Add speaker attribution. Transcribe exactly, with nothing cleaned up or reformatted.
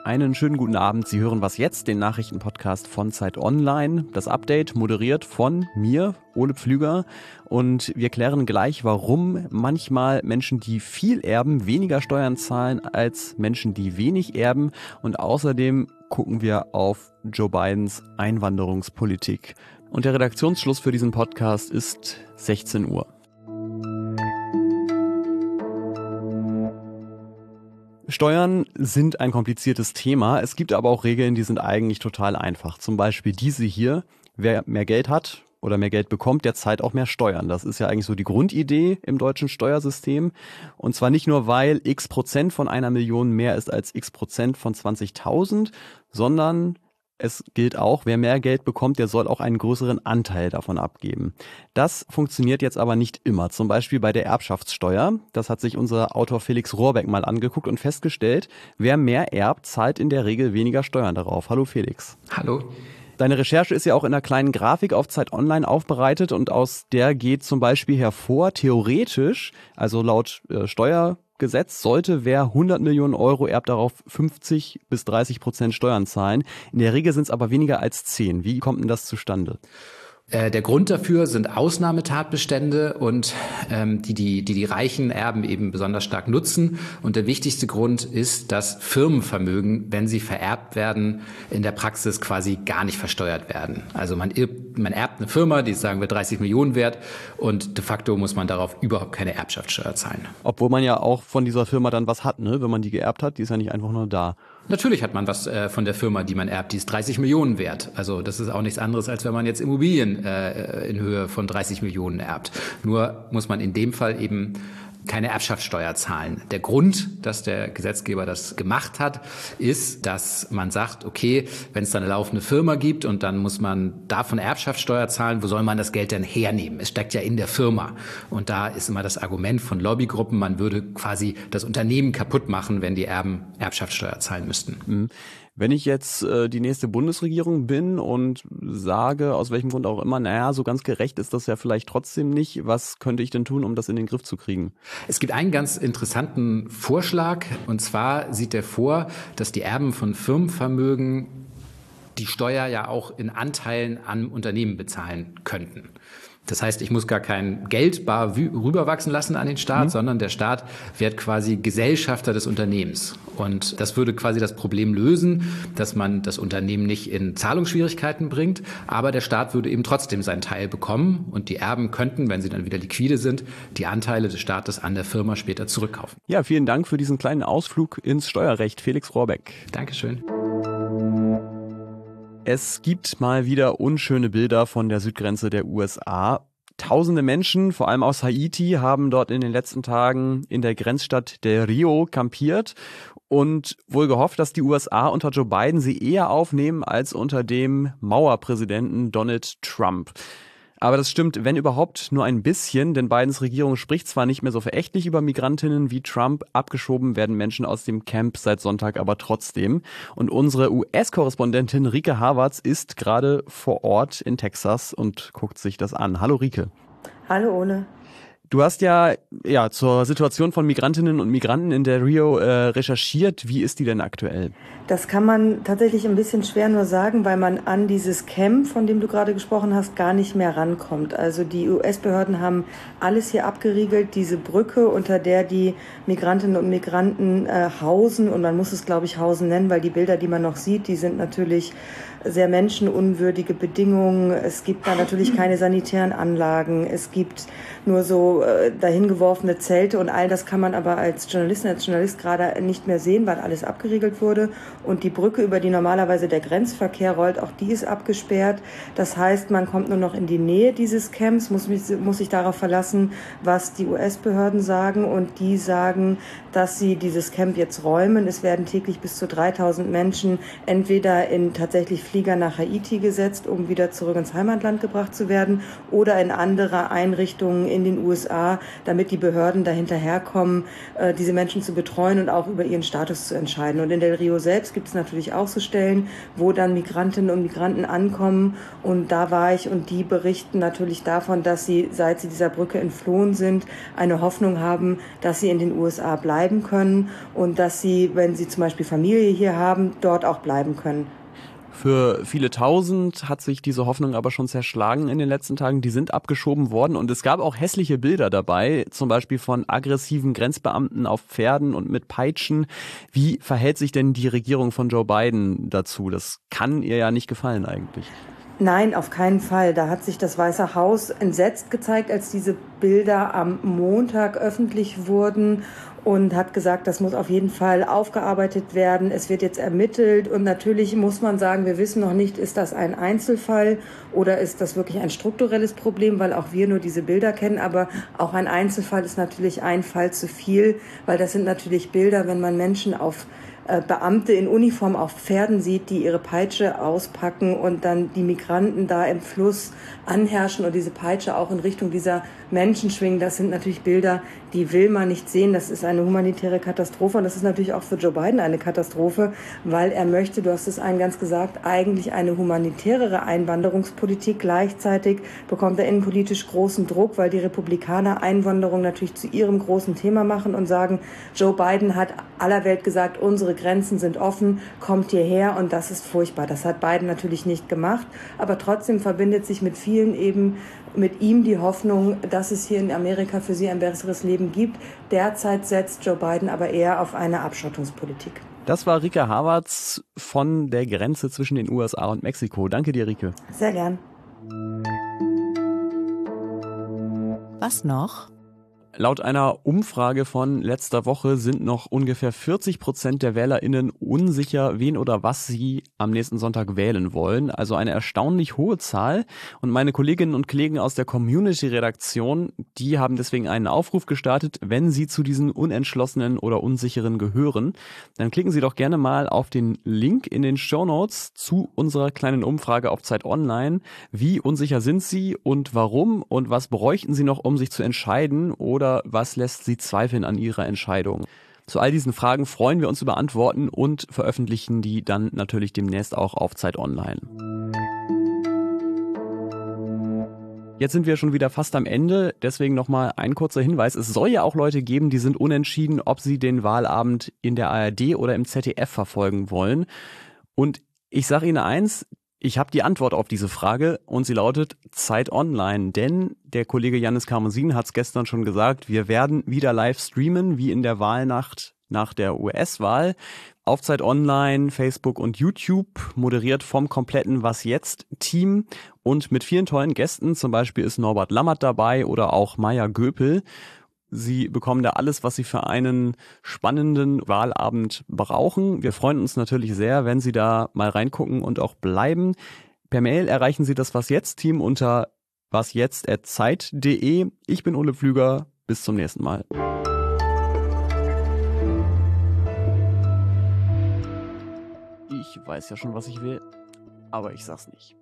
Speaker 1: Einen schönen guten Abend. Sie hören Was jetzt, den Nachrichtenpodcast von Zeit Online. Das Update moderiert von mir, Ole Pflüger. Und wir klären gleich, warum manchmal Menschen, die viel erben, weniger Steuern zahlen als Menschen, die wenig erben. Und außerdem gucken wir auf Joe Bidens Einwanderungspolitik. Und der Redaktionsschluss für diesen Podcast ist sechzehn Uhr. Steuern sind ein kompliziertes Thema. Es gibt aber auch Regeln, die sind eigentlich total einfach. Zum Beispiel diese hier. Wer mehr Geld hat oder mehr Geld bekommt, der zahlt auch mehr Steuern. Das ist ja eigentlich so die Grundidee im deutschen Steuersystem. Und zwar nicht nur, weil x Prozent von einer Million mehr ist als x Prozent von zwanzigtausend, sondern es gilt auch, wer mehr Geld bekommt, der soll auch einen größeren Anteil davon abgeben. Das funktioniert jetzt aber nicht immer. Zum Beispiel bei der Erbschaftssteuer. Das hat sich unser Autor Felix Rohrbeck mal angeguckt und festgestellt, wer mehr erbt, zahlt in der Regel weniger Steuern darauf. Hallo Felix.
Speaker 2: Hallo.
Speaker 1: Deine Recherche ist ja auch in einer kleinen Grafik auf Zeit Online aufbereitet und aus der geht zum Beispiel hervor, theoretisch, also laut äh, Steuergesetz, sollte wer hundert Millionen Euro erbt, darauf fünfzig bis dreißig Prozent Steuern zahlen. In der Regel sind es aber weniger als zehn. Wie kommt denn das zustande?
Speaker 2: Der Grund dafür sind Ausnahmetatbestände und ähm, die, die die die reichen Erben eben besonders stark nutzen. Und der wichtigste Grund ist, dass Firmenvermögen, wenn sie vererbt werden, in der Praxis quasi gar nicht versteuert werden. Also man, man erbt eine Firma, die ist, sagen wir, dreißig Millionen wert und de facto muss man darauf überhaupt keine Erbschaftssteuer zahlen.
Speaker 1: Obwohl man ja auch von dieser Firma dann was hat, ne? Wenn man die geerbt hat, die ist ja nicht einfach nur da.
Speaker 2: Natürlich hat man was äh, von der Firma, die man erbt, die ist dreißig Millionen wert. Also das ist auch nichts anderes, als wenn man jetzt Immobilien äh, in Höhe von dreißig Millionen erbt. Nur muss man in dem Fall eben keine Erbschaftssteuer zahlen. Der Grund, dass der Gesetzgeber das gemacht hat, ist, dass man sagt, okay, wenn es da eine laufende Firma gibt und dann muss man davon Erbschaftssteuer zahlen, wo soll man das Geld denn hernehmen? Es steckt ja in der Firma. Und da ist immer das Argument von Lobbygruppen, man würde quasi das Unternehmen kaputt machen, wenn die Erben Erbschaftssteuer zahlen müssten.
Speaker 1: Mhm. Wenn ich jetzt äh, die nächste Bundesregierung bin und sage, aus welchem Grund auch immer, naja, so ganz gerecht ist das ja vielleicht trotzdem nicht, was könnte ich denn tun, um das in den Griff zu kriegen?
Speaker 2: Es gibt einen ganz interessanten Vorschlag, und zwar sieht er vor, dass die Erben von Firmenvermögen die Steuer ja auch in Anteilen an Unternehmen bezahlen könnten. Das heißt, ich muss gar kein Geld bar rüberwachsen lassen an den Staat, mhm. sondern der Staat wird quasi Gesellschafter des Unternehmens. Und das würde quasi das Problem lösen, dass man das Unternehmen nicht in Zahlungsschwierigkeiten bringt, aber der Staat würde eben trotzdem seinen Teil bekommen und die Erben könnten, wenn sie dann wieder liquide sind, die Anteile des Staates an der Firma später zurückkaufen.
Speaker 1: Ja, vielen Dank für diesen kleinen Ausflug ins Steuerrecht, Felix Rohrbeck.
Speaker 2: Dankeschön.
Speaker 1: Es gibt mal wieder unschöne Bilder von der Südgrenze der U S A. Tausende Menschen, vor allem aus Haiti, haben dort in den letzten Tagen in der Grenzstadt Del Rio kampiert und wohl gehofft, dass die U S A unter Joe Biden sie eher aufnehmen als unter dem Mauerpräsidenten Donald Trump. Aber das stimmt, wenn überhaupt, nur ein bisschen, denn Bidens Regierung spricht zwar nicht mehr so verächtlich über Migrantinnen wie Trump, abgeschoben werden Menschen aus dem Camp seit Sonntag aber trotzdem. Und unsere U S-Korrespondentin Rike Havertz ist gerade vor Ort in Texas und guckt sich das an. Hallo Rike.
Speaker 3: Hallo Ole.
Speaker 1: Du hast ja, ja zur Situation von Migrantinnen und Migranten in Del Rio äh, recherchiert. Wie ist die denn aktuell?
Speaker 3: Das kann man tatsächlich ein bisschen schwer nur sagen, weil man an dieses Camp, von dem du gerade gesprochen hast, gar nicht mehr rankommt. Also die U S-Behörden haben alles hier abgeriegelt, diese Brücke, unter der die Migrantinnen und Migranten äh, hausen. Und man muss es, glaube ich, Hausen nennen, weil die Bilder, die man noch sieht, die sind natürlich sehr menschenunwürdige Bedingungen. Es gibt da natürlich keine sanitären Anlagen. Es gibt nur so äh, dahingeworfene Zelte und all das kann man aber als Journalistin, als Journalist gerade nicht mehr sehen, weil alles abgeriegelt wurde. Und die Brücke, über die normalerweise der Grenzverkehr rollt, auch die ist abgesperrt. Das heißt, man kommt nur noch in die Nähe dieses Camps, muss, mich, muss sich darauf verlassen, was die U S-Behörden sagen. Und die sagen, dass sie dieses Camp jetzt räumen. Es werden täglich bis zu dreitausend Menschen entweder in tatsächlich Flieger nach Haiti gesetzt, um wieder zurück ins Heimatland gebracht zu werden oder in andere Einrichtungen in den U S A, damit die Behörden dahinterherkommen, äh, diese Menschen zu betreuen und auch über ihren Status zu entscheiden. Und in Del Rio selbst gibt es natürlich auch so Stellen, wo dann Migrantinnen und Migranten ankommen. Und da war ich und die berichten natürlich davon, dass sie, seit sie dieser Brücke entflohen sind, eine Hoffnung haben, dass sie in den U S A bleiben können und dass sie, wenn sie zum Beispiel Familie hier haben, dort auch bleiben können.
Speaker 1: Für viele Tausend hat sich diese Hoffnung aber schon zerschlagen in den letzten Tagen. Die sind abgeschoben worden und es gab auch hässliche Bilder dabei, zum Beispiel von aggressiven Grenzbeamten auf Pferden und mit Peitschen. Wie verhält sich denn die Regierung von Joe Biden dazu? Das kann ihr ja nicht gefallen eigentlich.
Speaker 3: Nein, auf keinen Fall. Da hat sich das Weiße Haus entsetzt gezeigt, als diese Bilder am Montag öffentlich wurden und hat gesagt, das muss auf jeden Fall aufgearbeitet werden. Es wird jetzt ermittelt und natürlich muss man sagen, wir wissen noch nicht, ist das ein Einzelfall oder ist das wirklich ein strukturelles Problem, weil auch wir nur diese Bilder kennen. Aber auch ein Einzelfall ist natürlich ein Fall zu viel, weil das sind natürlich Bilder, wenn man Menschen auf Beamte in Uniform auf Pferden sieht, die ihre Peitsche auspacken und dann die Migranten da im Fluss anherrschen und diese Peitsche auch in Richtung dieser Menschen schwingen. Das sind natürlich Bilder, die will man nicht sehen. Das ist eine humanitäre Katastrophe und das ist natürlich auch für Joe Biden eine Katastrophe, weil er möchte, du hast es eingangs gesagt, eigentlich eine humanitärere Einwanderungspolitik. Gleichzeitig bekommt er innenpolitisch großen Druck, weil die Republikaner Einwanderung natürlich zu ihrem großen Thema machen und sagen, Joe Biden hat aller Welt gesagt, unsere Grenzen sind offen, kommt hierher und das ist furchtbar. Das hat Biden natürlich nicht gemacht, aber trotzdem verbindet sich mit vielen eben mit ihm die Hoffnung, dass es hier in Amerika für sie ein besseres Leben gibt. Derzeit setzt Joe Biden aber eher auf eine Abschottungspolitik.
Speaker 1: Das war Rike Havertz von der Grenze zwischen den U S A und Mexiko. Danke dir, Rike.
Speaker 3: Sehr gern.
Speaker 4: Was noch?
Speaker 1: Laut einer Umfrage von letzter Woche sind noch ungefähr vierzig Prozent der WählerInnen unsicher, wen oder was sie am nächsten Sonntag wählen wollen. Also eine erstaunlich hohe Zahl. Und meine Kolleginnen und Kollegen aus der Community-Redaktion, die haben deswegen einen Aufruf gestartet, wenn sie zu diesen Unentschlossenen oder Unsicheren gehören, dann klicken Sie doch gerne mal auf den Link in den Shownotes zu unserer kleinen Umfrage auf Zeit Online. Wie unsicher sind Sie und warum und was bräuchten Sie noch, um sich zu entscheiden oder was lässt Sie zweifeln an Ihrer Entscheidung? Zu all diesen Fragen freuen wir uns über Antworten und veröffentlichen die dann natürlich demnächst auch auf Zeit Online. Jetzt sind wir schon wieder fast am Ende, deswegen nochmal ein kurzer Hinweis. Es soll ja auch Leute geben, die sind unentschieden, ob sie den Wahlabend in der A R D oder im Z D F verfolgen wollen. Und ich sage Ihnen eins, ich habe die Antwort auf diese Frage und sie lautet Zeit Online, denn der Kollege Yannis Karmosin hat es gestern schon gesagt, wir werden wieder live streamen, wie in der Wahlnacht nach der U S-Wahl. Auf Zeit Online, Facebook und YouTube, moderiert vom kompletten Was Jetzt-Team und mit vielen tollen Gästen, zum Beispiel ist Norbert Lammert dabei oder auch Maya Göpel. Sie bekommen da alles, was Sie für einen spannenden Wahlabend brauchen. Wir freuen uns natürlich sehr, wenn Sie da mal reingucken und auch bleiben. Per Mail erreichen Sie das Was Jetzt-Team unter wasjetzt at zeit punkt de. Ich bin Ole Pflüger. Bis zum nächsten Mal. Ich weiß ja schon, was ich will, aber ich sag's nicht.